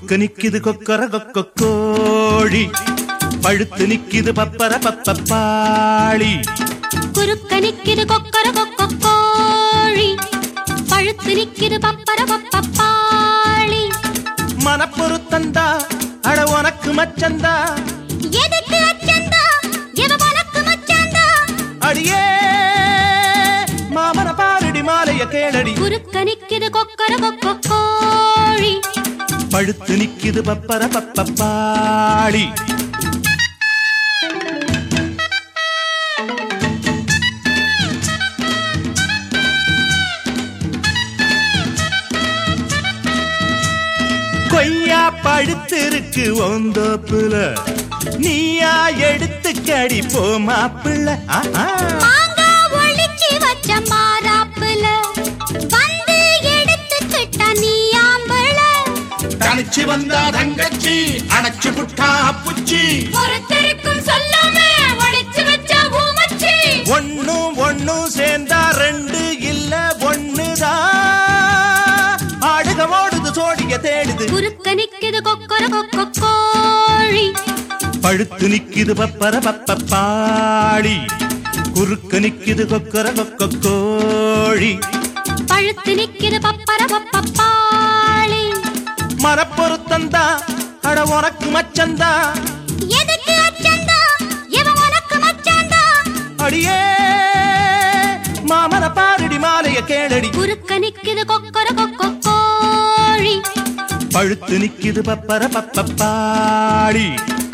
குறுக்க நிக்குது கொக்கர கொக்க கோழி, பழுத்து நிக்குது பப்பர பப்பாளி. குறுக்க நிக்குது கொக்கர கொக்க கோழி, பழுத்து நிக்குது பப்பர பப்பாளி. மனப்பொருத்தந்தா அட உனக்கு மச்சந்தா, எதுக்கு அச்சந்தா எவ உனக்கு மச்சந்தா, அடியே மாமன பாரடி மாலைய கேளடி. குறுக்க நிக்குது கொக்கர கொக்க கோழி, பழுத்து நிக்குது பப்பர பப்பாளி. கொய்யா பழுத்திருக்கு ஒந்தோப்புல, நீயா எடுத்து கடி போ மாப்பிள்ள. மாங்கா ஒளிச்சி வச்ச மாறாப்புல, வந்து எடுத்துக்கிட்ட நீ ஆம்பள. தனிச்சு வந்தா தங்கச்சி, அணைச்சு புட்டா புச்சி, ஒருத்தருக்கும் சொல்லாம ஒளிச்சு வச்ச ஊமச்சி. ஒண்ணும் சேர்ந்தா ரெண்டு இல்ல ஒண்ணுதான், ஆடுக ஓடுது சோடிய தேடுது. குறுக்க நிக்குது கொக்கர கொக்க கோழி, பழுத்து நிக்குது பப்பர பப்பாளி. குறுக்க நிக்குது கொக்கர கொக்க கோழி, பழுத்து நிக்குது பப்பர பப்பாளி. மனப்பொருத்தந்தா அட உனக்கு மச்சந்தா, எதுக்கு அச்சந்தா எவ உனக்கு மச்சந்தா, அடியே மாமன பாரடி மாலைய கேளடி. குறுக்க நிக்குது கொக்கர கொக்க கோழி, பழுத்து நிக்குது பப்பர பப்பாளி.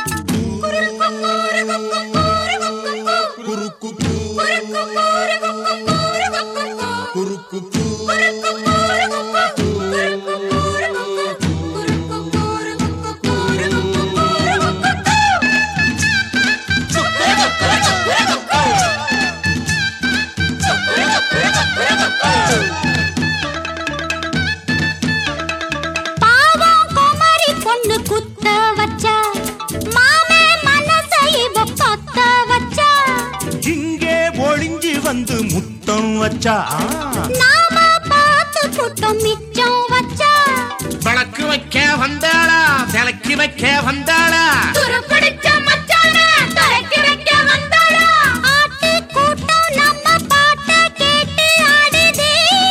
பாவம் குமரி பொண்ணு குத்த வச்சா, மாமே மனசை கொத்த வச்சா. இங்கே ஒளிஞ்சு வந்து முத்தம் வச்சா, நாம பார்த்து புட்டம் மிச்சம் வச்சா. வழக்கு வைக்க வந்தாளா விளக்கி வைக்க வந்தாளா, துருப்பிடிச்ச மச்சான தரக்கி வைக்க வந்தாளா. ஆட்டு கூட்டம் நம்ம பாட்ட கேட்டு ஆடுதே,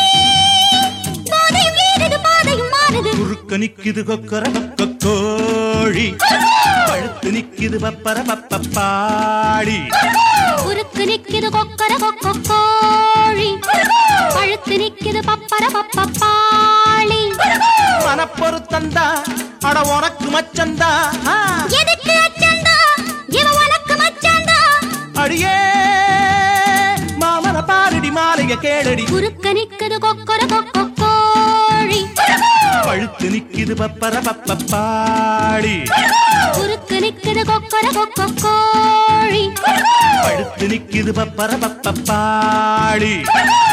போதை வீடுது பாதையும் மாறுது. குறுக்க நிக்குது கொக்கர கொக்க கோழி, பழுத்து நிக்குது பப்பர பப்பாளி. குறுக்கு நிக்குது கொக்கர கொக்க கோழி, பழுத்து நிக்குது பப்பர பப்பாளி. மனப்பொருத்தந்தா அட உனக்கு மச்சந்தா, எதுக்கு அச்சந்தா இவ உனக்கு மச்சந்தா, அடியே மாமன பாரடி மாலைய கேளடி. குறுக்க நிக்குது கொக்கர கொக்க கோழி, பழுத்து நிக்குது பப்பர பப்பாளி. குறுக்கு நிக்குது கொக்கர கொக்க கோழி, பழுத்து நிக்குது பப்பர பப்பாளி.